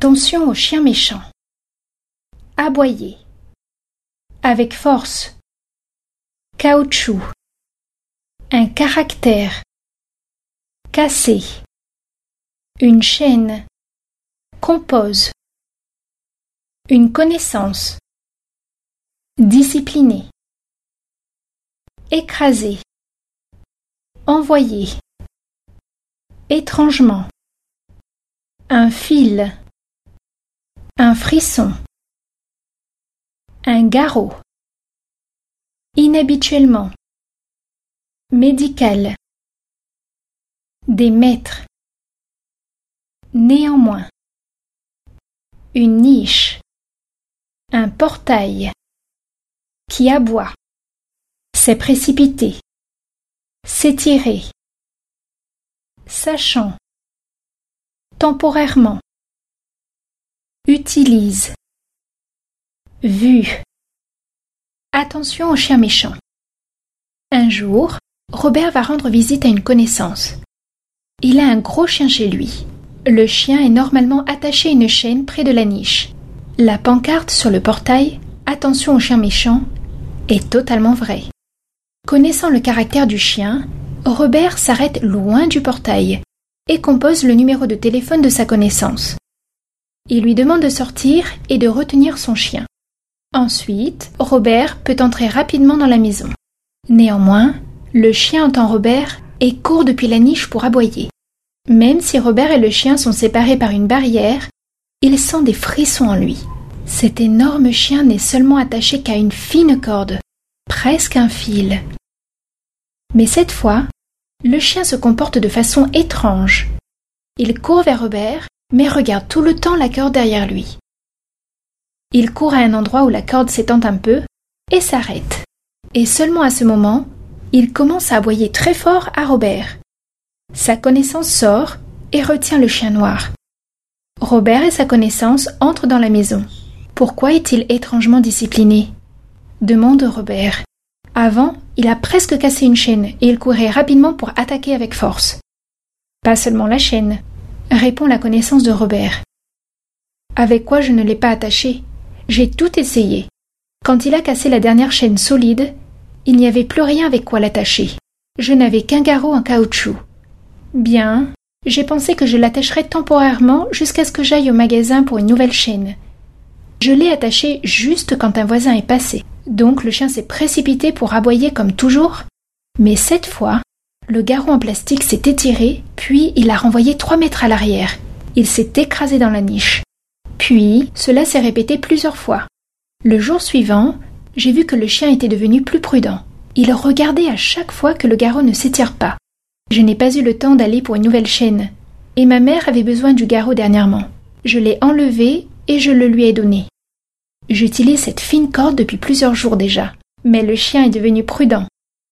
Attention au chien méchant. Aboyer. Avec force. Caoutchouc. Un caractère. Casser. Une chaîne. Compose. Une connaissance. Discipliner. Écraser. Envoyer. Étrangement. Un fil. Un frisson. Un garrot. Inhabituellement. Médical. Des maîtres. Néanmoins. Une niche. Un portail. Qui aboie. S'est précipité. S'étirer. Sachant. Temporairement. Utilise. Vue. Attention au chien méchant. Un jour, Robert va rendre visite à une connaissance. Il a un gros chien chez lui. Le chien est normalement attaché à une chaîne près de la niche. La pancarte sur le portail « Attention au chien méchant » est totalement vraie. Connaissant le caractère du chien, Robert s'arrête loin du portail et compose le numéro de téléphone de sa connaissance. Il lui demande de sortir et de retenir son chien. Ensuite, Robert peut entrer rapidement dans la maison. Néanmoins, le chien entend Robert et court depuis la niche pour aboyer. Même si Robert et le chien sont séparés par une barrière, il sent des frissons en lui. Cet énorme chien n'est seulement attaché qu'à une fine corde, presque un fil. Mais cette fois, le chien se comporte de façon étrange. Il court vers Robert, mais regarde tout le temps la corde derrière lui. Il court à un endroit où la corde s'étend un peu et s'arrête. Et seulement à ce moment, il commence à aboyer très fort à Robert. Sa connaissance sort et retient le chien noir. Robert et sa connaissance entrent dans la maison. Pourquoi est-il étrangement discipliné ? Demande Robert. Avant, il a presque cassé une chaîne et il courait rapidement pour attaquer avec force. Pas seulement la chaîne, répond la connaissance de Robert. Avec quoi je ne l'ai pas attaché ? J'ai tout essayé. Quand il a cassé la dernière chaîne solide, il n'y avait plus rien avec quoi l'attacher. Je n'avais qu'un garrot en caoutchouc. Bien, j'ai pensé que je l'attacherais temporairement jusqu'à ce que j'aille au magasin pour une nouvelle chaîne. Je l'ai attaché juste quand un voisin est passé. Donc le chien s'est précipité pour aboyer comme toujours. Mais cette fois, le garrot en plastique s'est étiré, puis il a renvoyé 3 mètres à l'arrière. Il s'est écrasé dans la niche. Puis, cela s'est répété plusieurs fois. Le jour suivant, j'ai vu que le chien était devenu plus prudent. Il regardait à chaque fois que le garrot ne s'étire pas. Je n'ai pas eu le temps d'aller pour une nouvelle chaîne. Et ma mère avait besoin du garrot dernièrement. Je l'ai enlevé et je le lui ai donné. J'utilise cette fine corde depuis plusieurs jours déjà. Mais le chien est devenu prudent.